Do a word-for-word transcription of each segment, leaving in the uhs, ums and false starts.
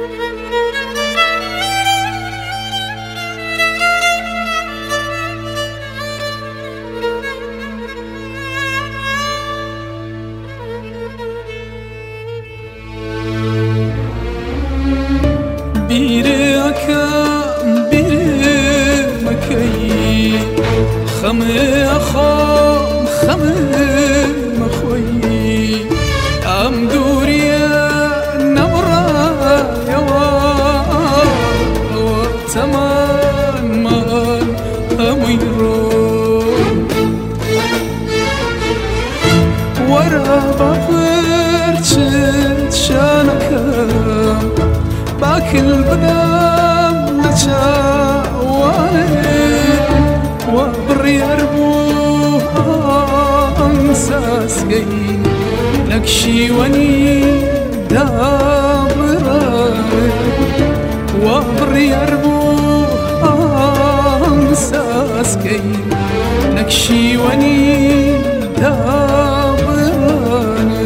biri akam biri makai khame akham khame makhoi am duriya nabra yawa taman man amiro wara bafirchit shanakam باكل بدم نشاواني وبري أربوه أمساسكي نكشي وني دابراني وبري أربوه أمساسكي نكشي وني دابراني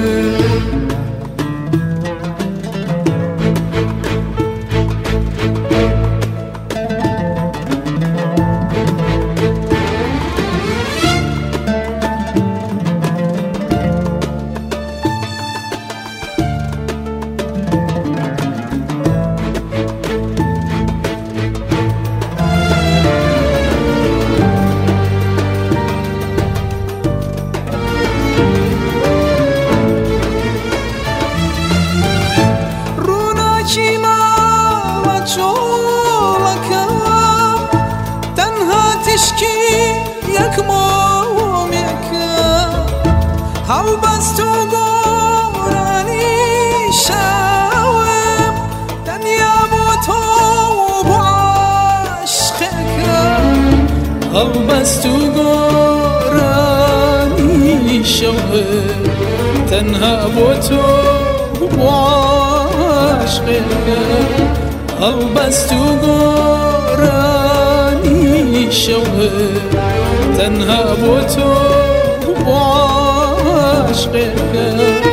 هل بس تو گورانی شوم دنیا با تو با عشقکم هل بس تو گورانی شوم تنها با تو با عشقکم هل بس تو گورانی شوم تنها با تو عشقك